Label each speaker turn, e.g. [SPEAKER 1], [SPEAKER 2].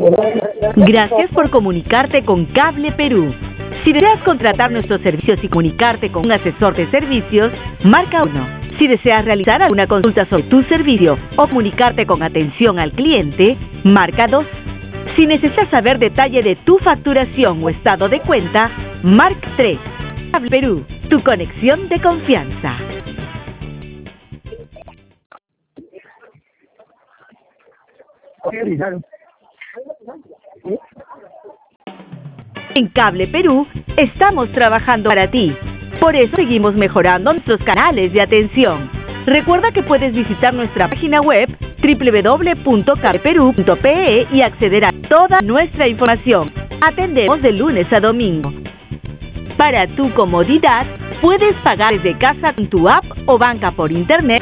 [SPEAKER 1] Gracias por comunicarte con Cable Perú. Si deseas contratar nuestros servicios y comunicarte con un asesor de servicios, marca 1. Si deseas realizar alguna consulta sobre tu servicio o comunicarte con atención al cliente, marca 2. Si necesitas saber detalle de tu facturación o estado de cuenta, marca 3. Cable Perú, tu conexión de confianza. En Cable Perú estamos trabajando para ti. Por eso seguimos mejorando nuestros canales de atención. Recuerda que puedes visitar nuestra página web www.cableperu.pe y acceder a toda nuestra información. Atendemos de lunes a domingo. Para tu comodidad, puedes pagar desde casa con tu app o banca por internet